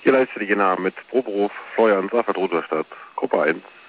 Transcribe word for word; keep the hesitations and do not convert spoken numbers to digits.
Hier leistet die Jena mit Proberuf Florian Safert Rudolstadt, Gruppe eins.